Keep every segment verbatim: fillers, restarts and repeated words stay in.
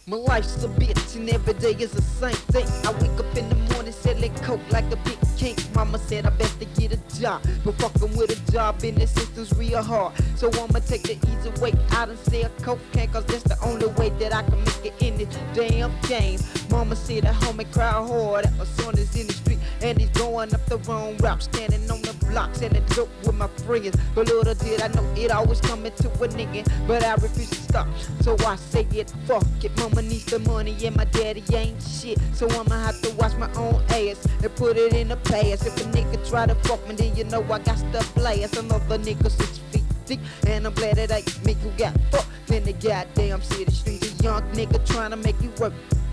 My life's a bitch and every day is the same thing. I wake up in the morning selling coke like a big king. Mama said I best to get a job, but fucking with a job in the system's real hard. So I'ma take the easy way out and sell cocaine, cause that's the only way that I can make it in this damn game. Mama said at home and cry hard that my son is in the street and he's going up the wrong route, standing on the block selling dope with my friends. But little did I know it always coming to a nigga, but I refuse to stop. So I say it, fuck it. Mama needs the money and my daddy ain't shit, so I'ma have to watch my own ass and put it in the past. If a nigga try to fuck me, then you know I got stuff blast. Another nigga six feet deep, and I'm glad it ain't me who got fucked in the goddamn city streets. A young nigga trying to make you work.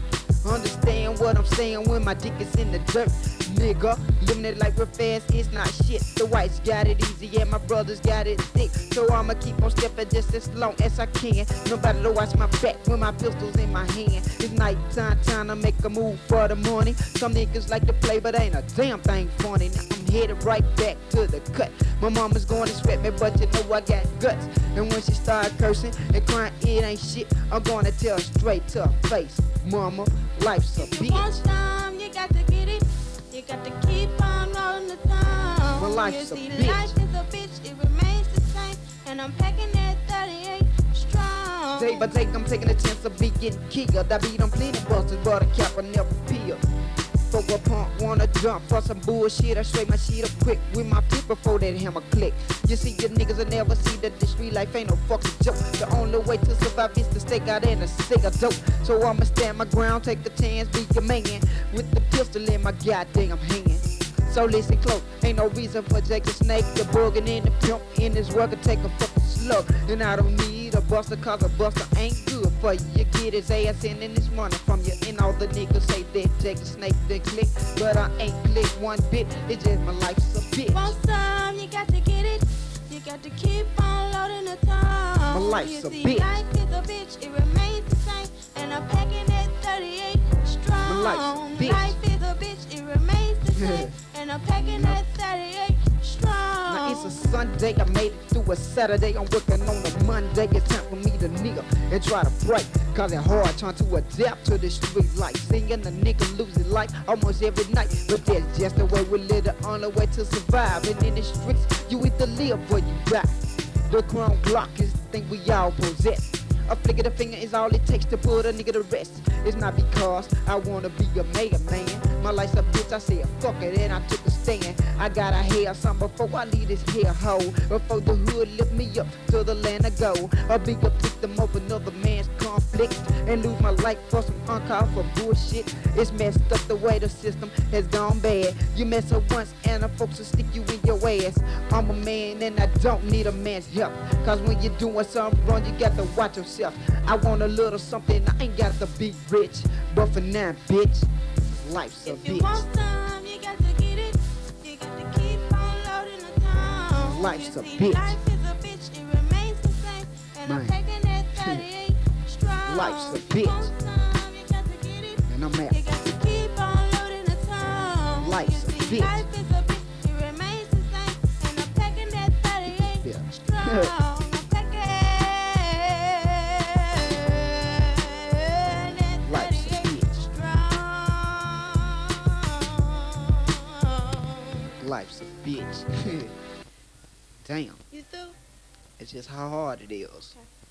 Understand what I'm saying when my dick is in the dirt, nigga. Living it like real fast, it's not shit. The whites got it easy and my brothers got it thick, so I'ma keep on stepping just as long as I can. Nobody to watch my back when my pistol's in my hand. It's night time, time to make a move for the money. Some niggas like to play, but ain't a damn thing funny. Now I'm headed right back to the cut. My mama's going to sweat me, but you know I got guts. And when she start cursing and crying, it ain't shit, I'm gonna tell her straight to her face, mama, life's a If you want bitch. some, you got to get it. You got to keep on rolling the thumb. My life's you a see, bitch. life is a bitch, it remains the same. And I'm packing that thirty-eight strong. Day by day, I'm taking a chance of being killed. I beat on plenty busters, but a cap I never peel. For a punk wanna jump for some bullshit, I straight my shit up quick with my flip before that hammer click. You see, your niggas will never see that the street life ain't no fucking joke. The only way to survive is to stake out and to stick a dope. So I'ma stand my ground, take a chance, be your man with the pistol in my goddamn hand. So listen close, ain't no reason for Jake the Snake, the boogin' in the pimp in his work and take a fucking slug. And I don't need a buster, cause a buster ain't good for you. You get his ass in and it's running from you. And all the niggas say that Jake the Snake they click, but I ain't click one bit. It's just my life's a bitch. Want some, you got to get it. You got to keep on loading the time. My life's you a see, bitch. Life is a bitch, it remains the same. And I'm packing that thirty-eight strong. My life's a bitch. Life is a bitch, it remains the same. And I'm packing that thirty-eight strong. Now it's a Sunday, I made it through a Saturday. I'm working on a Monday, it's time for me to nigga and try to break. Cause it's hard trying to adapt to the street life. Seeing a nigga lose his life almost every night, but that's just the way we live, the only way to survive. And in the streets, you either live or you die. The chrome block is the thing we all possess. A flick of the finger is all it takes to put a nigga to rest. It's not because I wanna be a mega man. My life's a bitch, I said fuck it and I took a stand. I gotta have some before I leave this here hole. Before the hood lift me up to the land of gold. I'll be a victim of another man's conflict and lose my life for some uncalled for bullshit. It's messed up the way the system has gone bad. You mess up once and the folks will stick you in your ass. I'm a man and I don't need a man's help, cause when you're doing something wrong you got to watch yourself. I want a little something, I ain't got to be rich, but for now, bitch, life's a If you bitch. want some, you got to get it. You got to keep on loading the time. Life's you a see, bitch. Life is a bitch, it remains the same. And Man. I'm taking that thirty-eight strong. Life's a If you bitch. want some, you got to get it. And I'm You out. got to keep on loading the time. Life's a you see, bitch. Life is a bitch, it remains the same. And I'm taking that thirty-eight Yeah. strong. I'm taking that Life's a thirty-eight bitch. strong. Life's a bitch. Damn, You through? it's just how hard it is.